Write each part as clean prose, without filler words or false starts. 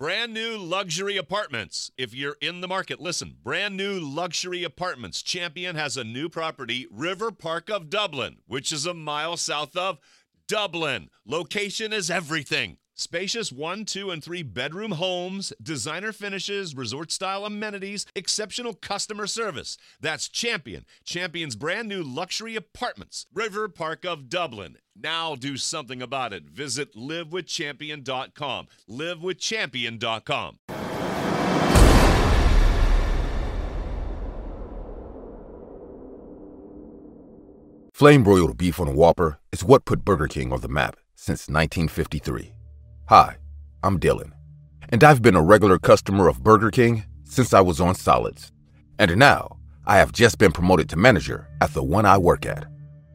Brand new luxury apartments. If you're in the market, listen. Brand new luxury apartments. Champion has a new property, River Park of Dublin, which is a mile south of Dublin. Location is everything. Spacious 1, 2, and 3 bedroom homes, designer finishes, resort-style amenities, exceptional customer service. That's Champion. Champion's brand new luxury apartments, River Park of Dublin. Now do something about it. Visit livewithchampion.com. livewithchampion.com. Flame-broiled beef on a Whopper is what put Burger King on the map since 1953. Hi, I'm Dylan, and I've been a regular customer of Burger King since I was on solids. And now, I have just been promoted to manager at the one I work at.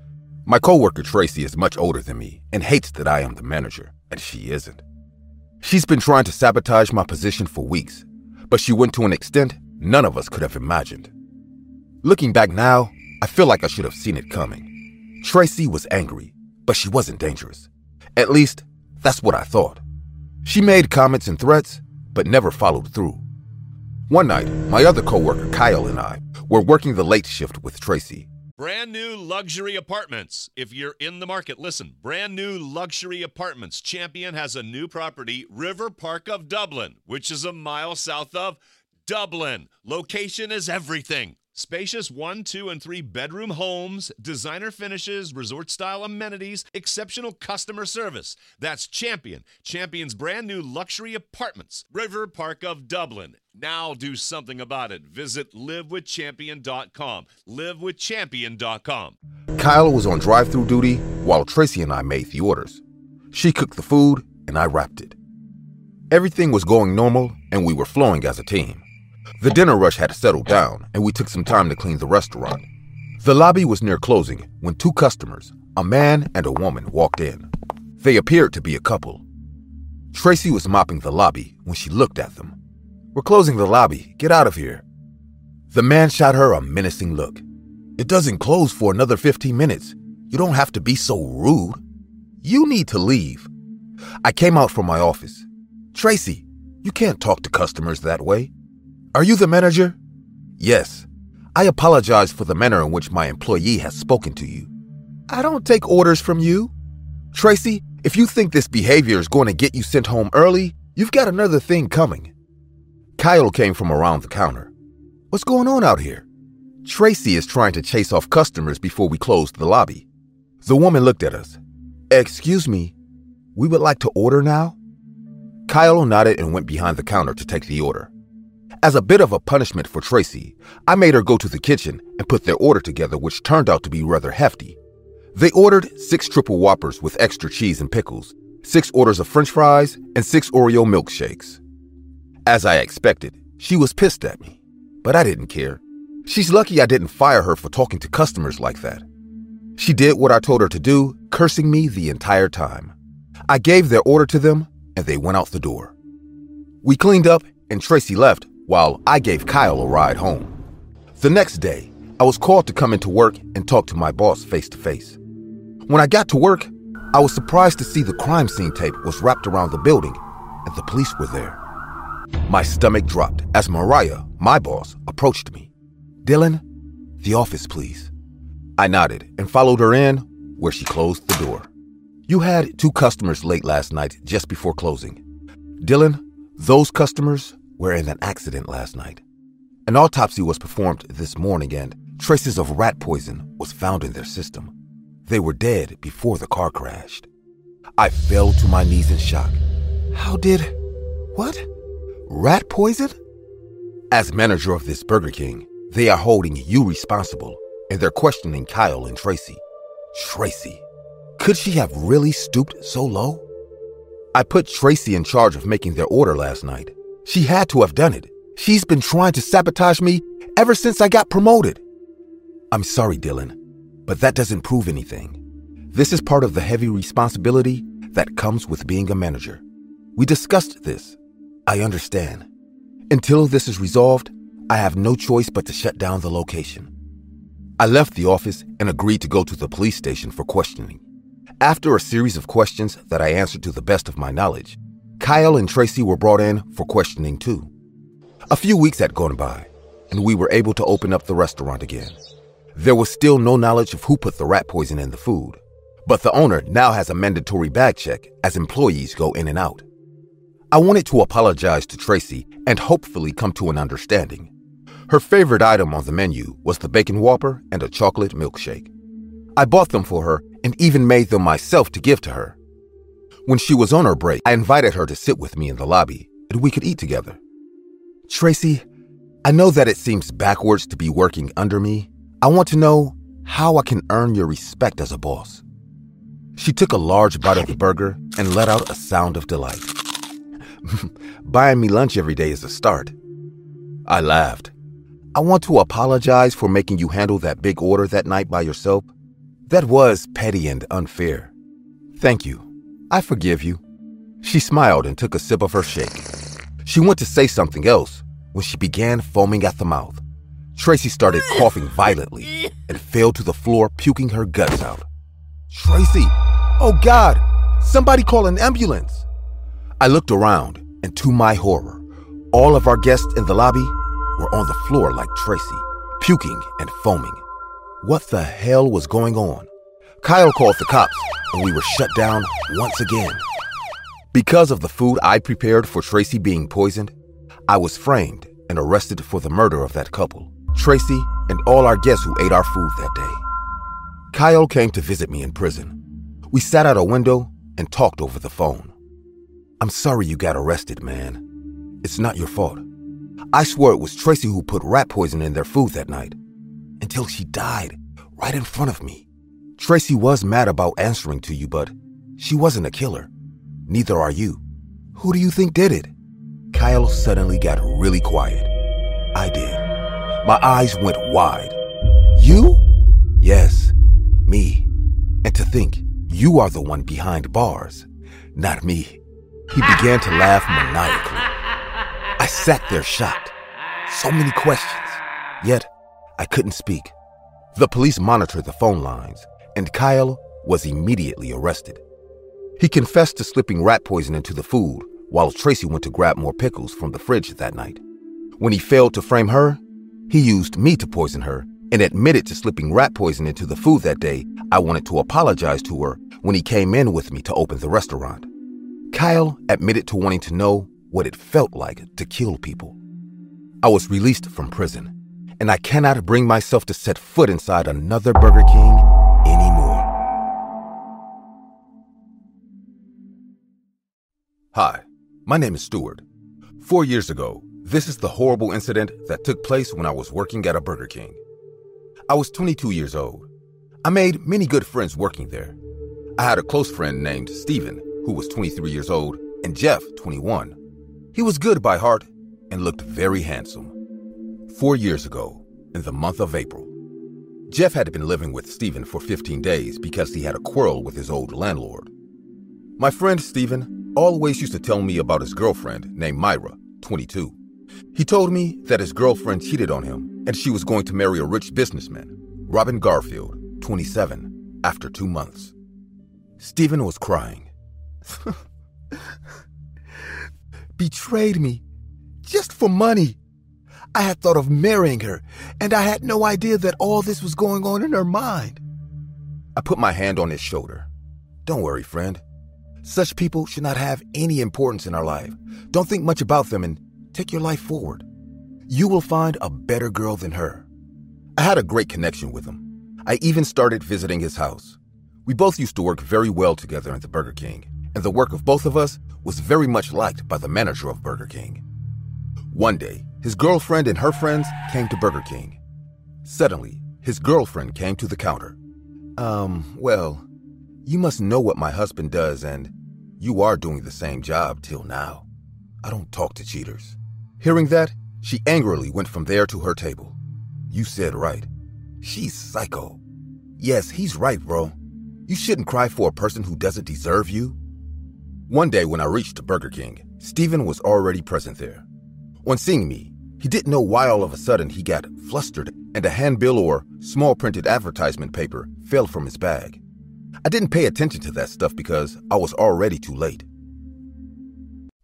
My coworker Tracy is much older than me and hates that I am the manager, and she isn't. She's been trying to sabotage my position for weeks, but she went to an extent none of us could have imagined. Looking back now, I feel like I should have seen it coming. Tracy was angry, but she wasn't dangerous. At least, that's what I thought. She made comments and threats, but never followed through. One night, my other coworker Kyle and I were working the late shift with Tracy. Brand new luxury apartments. If you're in the market, listen. Brand new luxury apartments. Champion has a new property, River Park of Dublin, which is a mile south of Dublin. Location is everything. Spacious 1, 2, and 3 bedroom homes, designer finishes, resort-style amenities, exceptional customer service. That's Champion. Champion's brand new luxury apartments, River Park of Dublin. Now do something about it. Visit livewithchampion.com. livewithchampion.com. Kyle was on drive-thru duty while Tracy and I made the orders. She cooked the food and I wrapped it. Everything was going normal and we were flowing as a team. The dinner rush had settled down, and we took some time to clean the restaurant. The lobby was near closing when 2 customers, a man and a woman, walked in. They appeared to be a couple. Tracy was mopping the lobby when she looked at them. "We're closing the lobby. Get out of here." The man shot her a menacing look. "It doesn't close for another 15 minutes. You don't have to be so rude. You need to leave." I came out from my office. "Tracy, you can't talk to customers that way." "Are you the manager?" "Yes. I apologize for the manner in which my employee has spoken to you." "I don't take orders from you." "Tracy, if you think this behavior is going to get you sent home early, you've got another thing coming." Kyle came from around the counter. "What's going on out here?" "Tracy is trying to chase off customers before we closed the lobby." The woman looked at us. "Excuse me, we would like to order now?" Kyle nodded and went behind the counter to take the order. As a bit of a punishment for Tracy, I made her go to the kitchen and put their order together, which turned out to be rather hefty. They ordered 6 triple Whoppers with extra cheese and pickles, 6 orders of French fries, and 6 Oreo milkshakes. As I expected, she was pissed at me, but I didn't care. She's lucky I didn't fire her for talking to customers like that. She did what I told her to do, cursing me the entire time. I gave their order to them, and they went out the door. We cleaned up, and Tracy left, while I gave Kyle a ride home. The next day, I was called to come into work and talk to my boss face to face. When I got to work, I was surprised to see the crime scene tape was wrapped around the building and the police were there. My stomach dropped as Mariah, my boss, approached me. "Dylan, the office, please." I nodded and followed her in, where she closed the door. "You had 2 customers late last night just before closing. Dylan, those customers were in an accident last night. An autopsy was performed this morning and traces of rat poison was found in their system. They were dead before the car crashed." I fell to my knees in shock. What? Rat poison? As manager of this Burger King, they are holding you responsible and they're questioning Kyle and Tracy. Tracy. Could she have really stooped so low? I put Tracy in charge of making their order last night. She had to have done it. She's been trying to sabotage me ever since I got promoted. "I'm sorry, Dylan, but that doesn't prove anything. This is part of the heavy responsibility that comes with being a manager. We discussed this. I understand. Until this is resolved, I have no choice but to shut down the location." I left the office and agreed to go to the police station for questioning. After a series of questions that I answered to the best of my knowledge, Kyle and Tracy were brought in for questioning too. A few weeks had gone by, and we were able to open up the restaurant again. There was still no knowledge of who put the rat poison in the food, but the owner now has a mandatory bag check as employees go in and out. I wanted to apologize to Tracy and hopefully come to an understanding. Her favorite item on the menu was the bacon Whopper and a chocolate milkshake. I bought them for her and even made them myself to give to her. When she was on her break, I invited her to sit with me in the lobby and we could eat together. Tracy, I know that it seems backwards to be working under me. I want to know how I can earn your respect as a boss. She took a large bite of the burger and let out a sound of delight. Buying me lunch every day is a start. I laughed. I want to apologize for making you handle that big order that night by yourself. That was petty and unfair. Thank you. I forgive you. She smiled and took a sip of her shake. She went to say something else when she began foaming at the mouth. Tracy started coughing violently and fell to the floor, puking her guts out. Tracy! Oh God! Somebody call an ambulance! I looked around, and to my horror, all of our guests in the lobby were on the floor like Tracy, puking and foaming. What the hell was going on? Kyle called the cops, and we were shut down once again. Because of the food I prepared for Tracy being poisoned, I was framed and arrested for the murder of that couple, Tracy and all our guests who ate our food that day. Kyle came to visit me in prison. We sat at a window and talked over the phone. I'm sorry you got arrested, man. It's not your fault. I swore it was Tracy who put rat poison in their food that night, until she died right in front of me. Tracy was mad about answering to you, but she wasn't a killer. Neither are you. Who do you think did it? Kyle suddenly got really quiet. I did. My eyes went wide. You? Yes, me. And to think, you are the one behind bars, not me. He began to laugh maniacally. I sat there shocked. So many questions. Yet, I couldn't speak. The police monitored the phone lines, and Kyle was immediately arrested. He confessed to slipping rat poison into the food while Tracy went to grab more pickles from the fridge that night. When he failed to frame her, he used me to poison her and admitted to slipping rat poison into the food that day. I wanted to apologize to her when he came in with me to open the restaurant. Kyle admitted to wanting to know what it felt like to kill people. I was released from prison, and I cannot bring myself to set foot inside another Burger King anymore. Hi, my name is Stuart. 4 years ago, this is the horrible incident that took place when I was working at a Burger King. I was 22 years old. I made many good friends working there. I had a close friend named Steven, who was 23 years old, and Jeff, 21. He was good by heart and looked very handsome. 4 years ago, in the month of April, Jeff had been living with Steven for 15 days because he had a quarrel with his old landlord. My friend Steven always used to tell me about his girlfriend named Myra, 22. He told me that his girlfriend cheated on him and she was going to marry a rich businessman, Robin Garfield, 27, after 2 months. Steven was crying. Betrayed me, just for money. I had thought of marrying her, and I had no idea that all this was going on in her mind. I put my hand on his shoulder. Don't worry, friend. Such people should not have any importance in our life. Don't think much about them and take your life forward. You will find a better girl than her. I had a great connection with him. I even started visiting his house. We both used to work very well together at the Burger King, and the work of both of us was very much liked by the manager of Burger King. One day, his girlfriend and her friends came to Burger King. Suddenly, his girlfriend came to the counter. Well, you must know what my husband does, and you are doing the same job till now. I don't talk to cheaters. Hearing that, she angrily went from there to her table. You said right. She's psycho. Yes, he's right, bro. You shouldn't cry for a person who doesn't deserve you. One day when I reached Burger King, Steven was already present there. On seeing me, he didn't know why all of a sudden he got flustered and a handbill or small printed advertisement paper fell from his bag. I didn't pay attention to that stuff because I was already too late.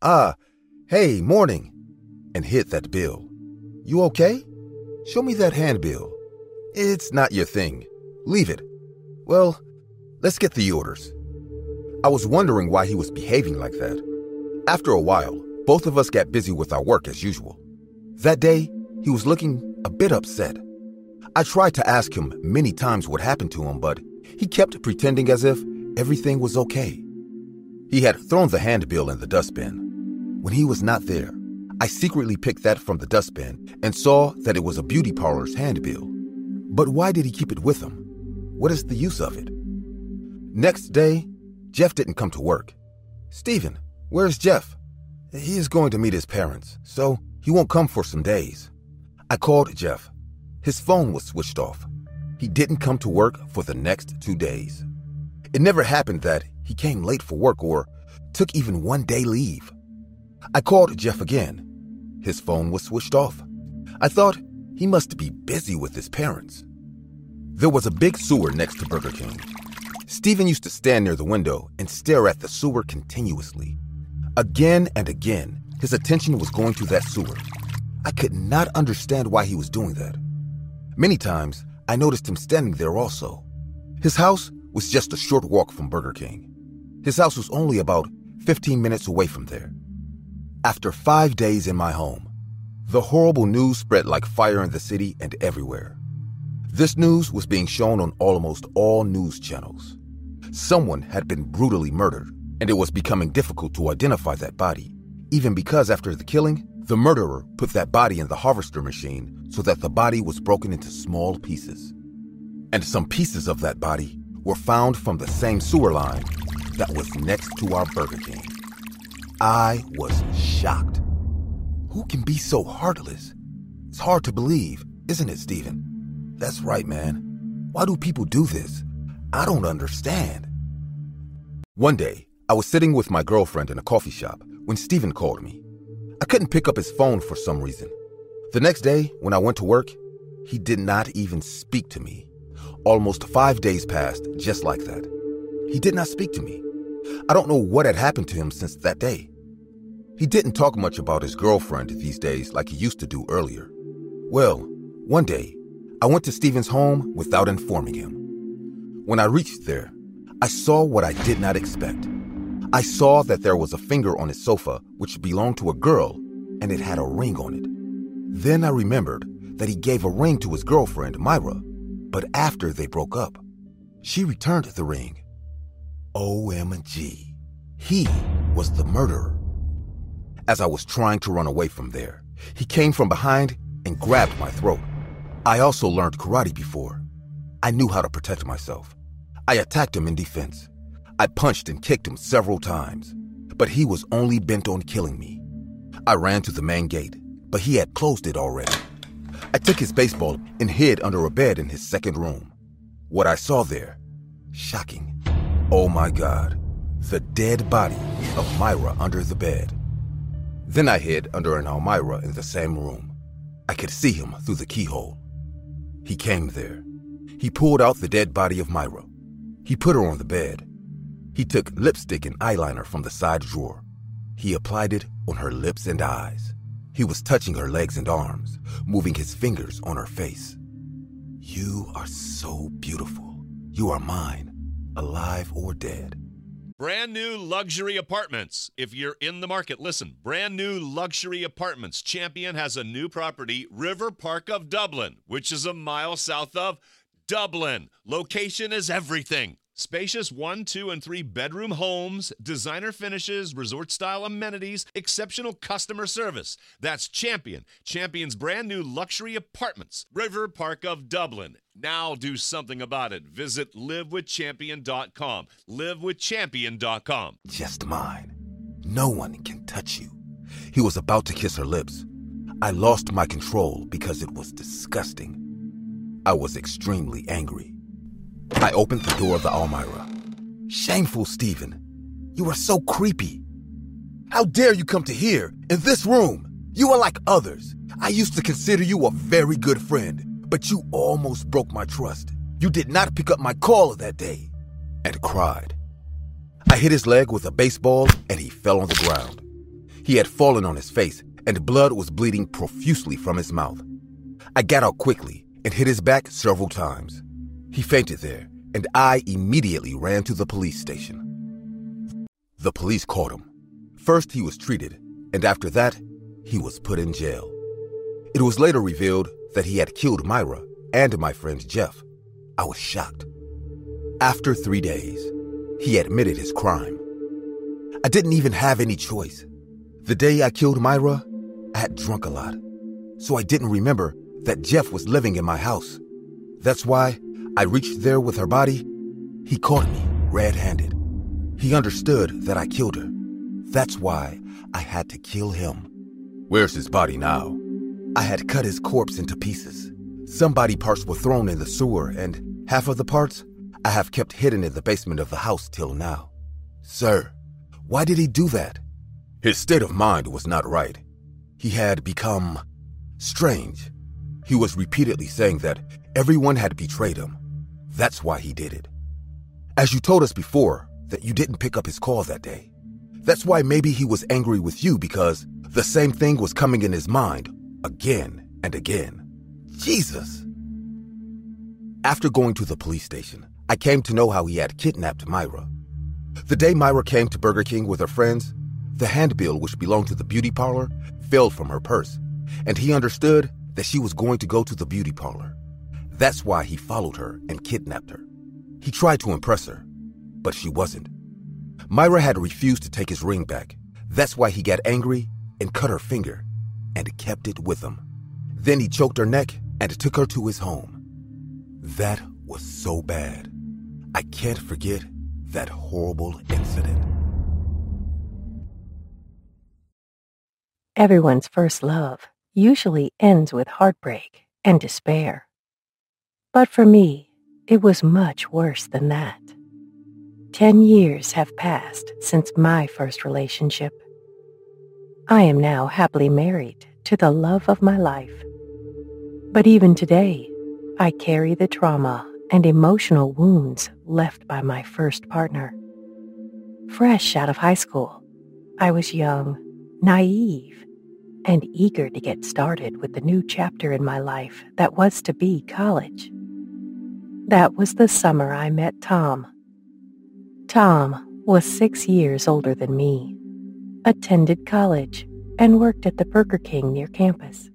Hey, morning, and hid that bill. You okay? Show me that handbill. It's not your thing. Leave it. Well, let's get the orders. I was wondering why he was behaving like that. After a while, both of us got busy with our work as usual. That day, he was looking a bit upset. I tried to ask him many times what happened to him, but he kept pretending as if everything was okay. He had thrown the handbill in the dustbin. When he was not there, I secretly picked that from the dustbin and saw that it was a beauty parlor's handbill. But why did he keep it with him? What is the use of it? Next day, Jeff didn't come to work. Stephen, where's Jeff? He is going to meet his parents, so he won't come for some days. I called Jeff. His phone was switched off. He didn't come to work for the next 2 days. It never happened that he came late for work or took even 1 day leave. I called Jeff again. His phone was switched off. I thought he must be busy with his parents. There was a big sewer next to Burger King. Stephen used to stand near the window and stare at the sewer continuously. Again and again, his attention was going to that sewer. I could not understand why he was doing that. Many times, I noticed him standing there also. His house was just a short walk from Burger King. His house was only about 15 minutes away from there. After 5 days in my home, the horrible news spread like fire in the city and everywhere. This news was being shown on almost all news channels. Someone had been brutally murdered, and it was becoming difficult to identify that body, even because after the killing, the murderer put that body in the harvester machine so that the body was broken into small pieces. And some pieces of that body were found from the same sewer line that was next to our Burger King. I was shocked. Who can be so heartless? It's hard to believe, isn't it, Stephen? That's right, man. Why do people do this? I don't understand. One day, I was sitting with my girlfriend in a coffee shop when Stephen called me. I couldn't pick up his phone for some reason. The next day, when I went to work, he did not even speak to me. Almost 5 days passed just like that. He did not speak to me. I don't know what had happened to him since that day. He didn't talk much about his girlfriend these days like he used to do earlier. Well, one day, I went to Stephen's home without informing him. When I reached there, I saw what I did not expect. I saw that there was a finger on his sofa which belonged to a girl, and it had a ring on it. Then I remembered that he gave a ring to his girlfriend, Myra, but after they broke up, she returned the ring. OMG. He was the murderer. As I was trying to run away from there, he came from behind and grabbed my throat. I also learned karate before. I knew how to protect myself. I attacked him in defense. I punched and kicked him several times, but he was only bent on killing me. I ran to the main gate, but he had closed it already. I took his baseball and hid under a bed in his second room. What I saw there, shocking. Oh my God, the dead body of Myra under the bed. Then I hid under an Elmira in the same room. I could see him through the keyhole. He came there. He pulled out the dead body of Myra. He put her on the bed. He took lipstick and eyeliner from the side drawer. He applied it on her lips and eyes. He was touching her legs and arms, moving his fingers on her face. You are so beautiful. You are mine, alive or dead. Brand new luxury apartments. If you're in the market, listen. Brand new luxury apartments. Champion has a new property, River Park of Dublin, which is a mile south of Dublin. Location is everything. Spacious 1, 2, and 3 bedroom homes, designer finishes, resort-style amenities, exceptional customer service. That's Champion. Champion's brand new luxury apartments, River Park of Dublin. Now do something about it. Visit livewithchampion.com. Livewithchampion.com. Just mine. No one can touch you. He was about to kiss her lips. I lost my control because it was disgusting. I was extremely angry. I opened the door of the Elmira. Shameful, Stephen. You are so creepy. How dare you come to here, in this room? You are like others. I used to consider you a very good friend, but you almost broke my trust. You did not pick up my call that day. And cried. I hit his leg with a baseball, and he fell on the ground. He had fallen on his face, and blood was bleeding profusely from his mouth. I got out quickly and hit his back several times. He fainted there, and I immediately ran to the police station. The police caught him. First, he was treated, and after that, he was put in jail. It was later revealed that he had killed Myra and my friend Jeff. I was shocked. After 3 days, he admitted his crime. I didn't even have any choice. The day I killed Myra, I had drunk a lot, so I didn't remember that Jeff was living in my house. That's why I reached there with her body. He caught me red-handed. He understood that I killed her. That's why I had to kill him. Where's his body now? I had cut his corpse into pieces. Some body parts were thrown in the sewer, and half of the parts I have kept hidden in the basement of the house till now. Sir, why did he do that? His state of mind was not right. He had become strange. He was repeatedly saying that everyone had betrayed him. That's why he did it. As you told us before, that you didn't pick up his call that day. That's why maybe he was angry with you, because the same thing was coming in his mind again and again. Jesus! After going to the police station, I came to know how he had kidnapped Myra. The day Myra came to Burger King with her friends, the handbill which belonged to the beauty parlor fell from her purse, and he understood that she was going to go to the beauty parlor. That's why he followed her and kidnapped her. He tried to impress her, but she wasn't. Myra had refused to take his ring back. That's why he got angry and cut her finger and kept it with him. Then he choked her neck and took her to his home. That was so bad. I can't forget that horrible incident. Everyone's first love usually ends with heartbreak and despair. But for me, it was much worse than that. 10 years have passed since my first relationship. I am now happily married to the love of my life. But even today, I carry the trauma and emotional wounds left by my first partner. Fresh out of high school, I was young, naive, and eager to get started with the new chapter in my life that was to be college. That was the summer I met Tom. Tom was 6 years older than me, attended college, and worked at the Burger King near campus.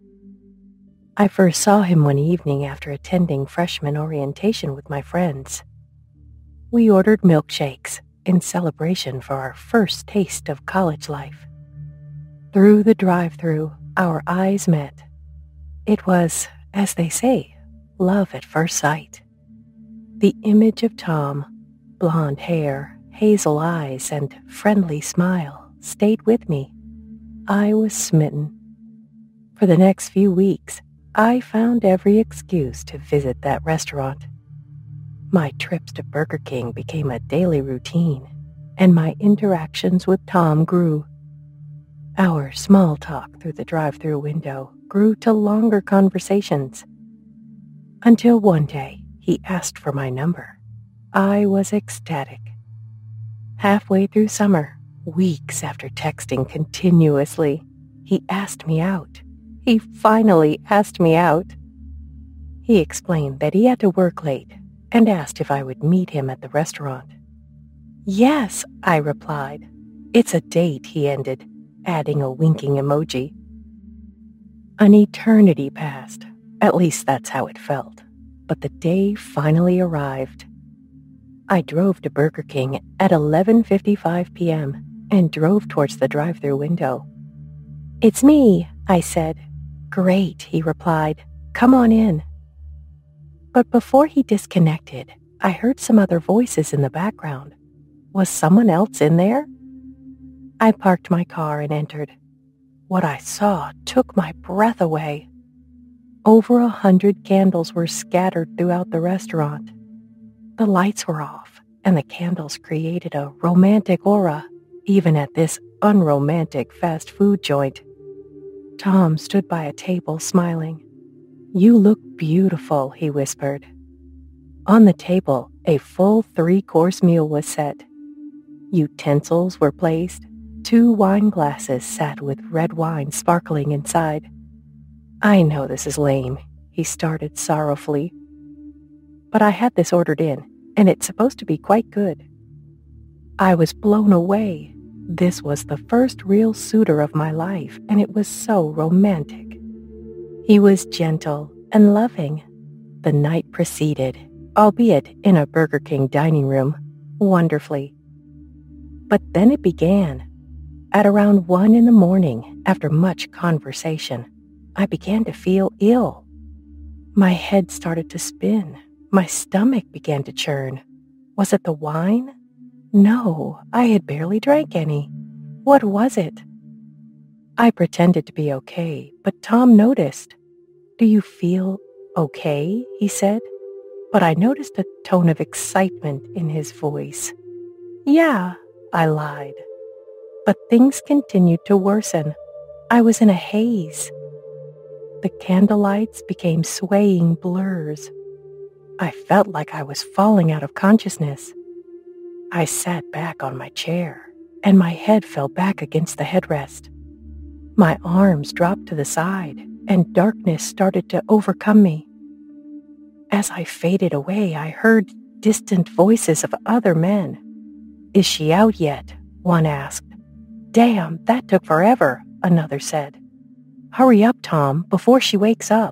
I first saw him one evening after attending freshman orientation with my friends. We ordered milkshakes in celebration for our first taste of college life. Through the drive-thru, our eyes met. It was, as they say, love at first sight. The image of Tom, blonde hair, hazel eyes, and friendly smile stayed with me. I was smitten. For the next few weeks, I found every excuse to visit that restaurant. My trips to Burger King became a daily routine, and my interactions with Tom grew. Our small talk through the drive-thru window grew to longer conversations. Until one day, he asked for my number. I was ecstatic. Halfway through summer, weeks after texting continuously, he asked me out. He finally asked me out. He explained that he had to work late and asked if I would meet him at the restaurant. Yes, I replied. It's a date, he ended, adding a winking emoji. An eternity passed. At least that's how it felt. But the day finally arrived. I drove to Burger King at 11:55 p.m. and drove towards the drive-thru window. It's me, I said. Great, he replied. Come on in. But before he disconnected, I heard some other voices in the background. Was someone else in there? I parked my car and entered. What I saw took my breath away. Over 100 candles were scattered throughout the restaurant. The lights were off, and the candles created a romantic aura, even at this unromantic fast food joint. Tom stood by a table smiling. You look beautiful, he whispered. On the table, a full 3-course meal was set. Utensils were placed, 2 wine glasses sat with red wine sparkling inside. "I know this is lame," he started sorrowfully, "but I had this ordered in, and it's supposed to be quite good." I was blown away. This was the first real suitor of my life, and it was so romantic. He was gentle and loving. The night proceeded, albeit in a Burger King dining room, wonderfully. But then it began. At around 1 in the morning, after much conversation, I began to feel ill. My head started to spin. My stomach began to churn. Was it the wine? No, I had barely drank any. What was it? I pretended to be okay, but Tom noticed. "Do you feel okay?" he said, but I noticed a tone of excitement in his voice. "Yeah," I lied. But things continued to worsen. I was in a haze. The candlelights became swaying blurs. I felt like I was falling out of consciousness. I sat back on my chair, and my head fell back against the headrest. My arms dropped to the side, and darkness started to overcome me. As I faded away, I heard distant voices of other men. "Is she out yet?" one asked. "Damn, that took forever," another said. "Hurry up, Tom, before she wakes up."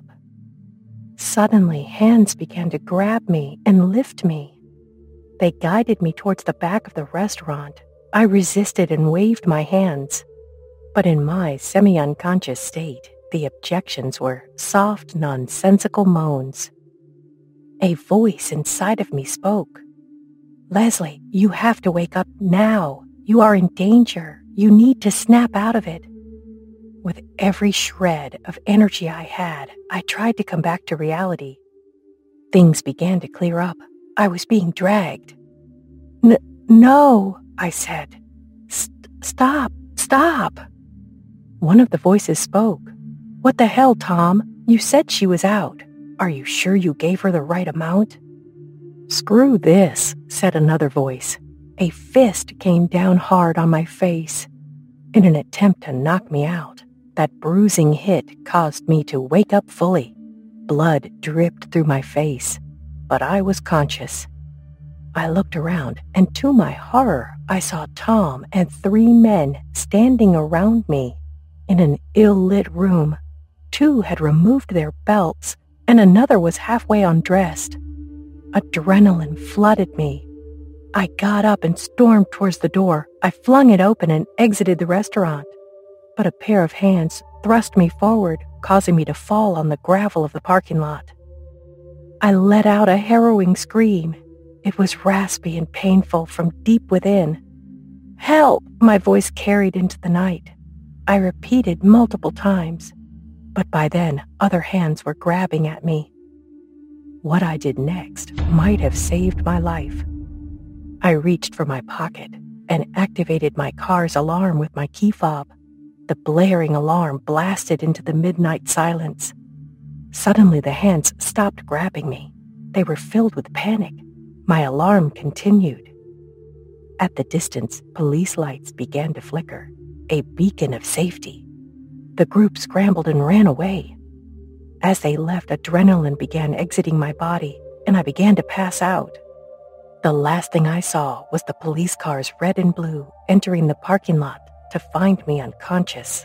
Suddenly, hands began to grab me and lift me. They guided me towards the back of the restaurant. I resisted and waved my hands. But in my semi-unconscious state, the objections were soft, nonsensical moans. A voice inside of me spoke. "Leslie, you have to wake up now. You are in danger. You need to snap out of it." With every shred of energy I had, I tried to come back to reality. Things began to clear up. I was being dragged. No, I said. Stop. One of the voices spoke. "What the hell, Tom? You said she was out. Are you sure you gave her the right amount?" "Screw this," said another voice. A fist came down hard on my face. In an attempt to knock me out, that bruising hit caused me to wake up fully. Blood dripped through my face, but I was conscious. I looked around, and to my horror, I saw Tom and 3 men standing around me. In an ill-lit room, 2 had removed their belts, and another was halfway undressed. Adrenaline flooded me. I got up and stormed towards the door. I flung it open and exited the restaurant. But a pair of hands thrust me forward, causing me to fall on the gravel of the parking lot. I let out a harrowing scream. It was raspy and painful from deep within. "Help!" my voice carried into the night. I repeated multiple times, but by then other hands were grabbing at me. What I did next might have saved my life. I reached for my pocket and activated my car's alarm with my key fob. The blaring alarm blasted into the midnight silence. Suddenly the hands stopped grabbing me. They were filled with panic. My alarm continued. At the distance, police lights began to flicker, a beacon of safety. The group scrambled and ran away. As they left, adrenaline began exiting my body, and I began to pass out. The last thing I saw was the police cars, red and blue, entering the parking lot to find me unconscious.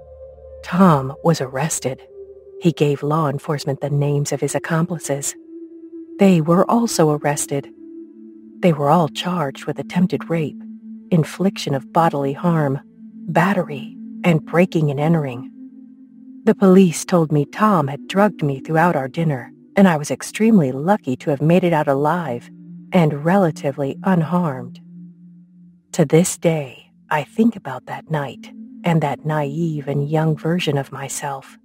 Tom was arrested. He gave law enforcement the names of his accomplices. They were also arrested. They were all charged with attempted rape, infliction of bodily harm, battery, and breaking and entering. The police told me Tom had drugged me throughout our dinner, and I was extremely lucky to have made it out alive and relatively unharmed. To this day, I think about that night and that naive and young version of myself.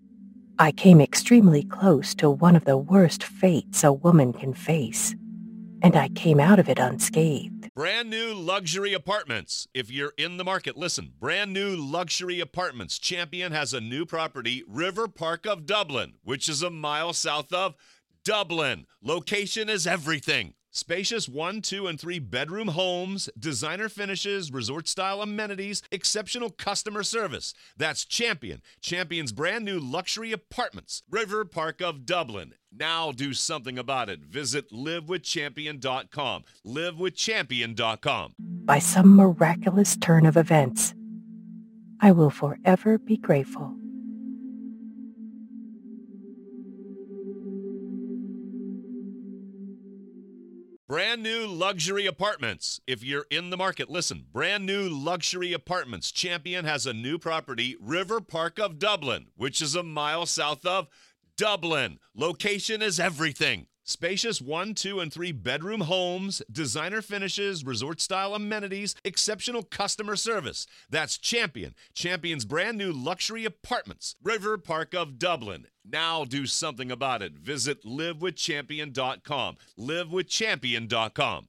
I came extremely close to one of the worst fates a woman can face, and I came out of it unscathed. Brand new luxury apartments. If you're in the market, listen. Brand new luxury apartments. Champion has a new property, River Park of Dublin, which is a mile south of Dublin. Location is everything. Spacious 1, 2, and 3 bedroom homes, designer finishes, resort-style amenities, exceptional customer service. That's Champion. Champion's brand new luxury apartments. River Park of Dublin. Now do something about it. Visit livewithchampion.com. Livewithchampion.com. By some miraculous turn of events, I will forever be grateful. Brand new luxury apartments. If you're in the market, listen. Brand new luxury apartments. Champion has a new property, River Park of Dublin, which is a mile south of Dublin. Location is everything. Spacious 1, 2, and 3 bedroom homes, designer finishes, resort-style amenities, exceptional customer service. That's Champion. Champion's brand new luxury apartments. River Park of Dublin. Now do something about it. Visit livewithchampion.com. Livewithchampion.com.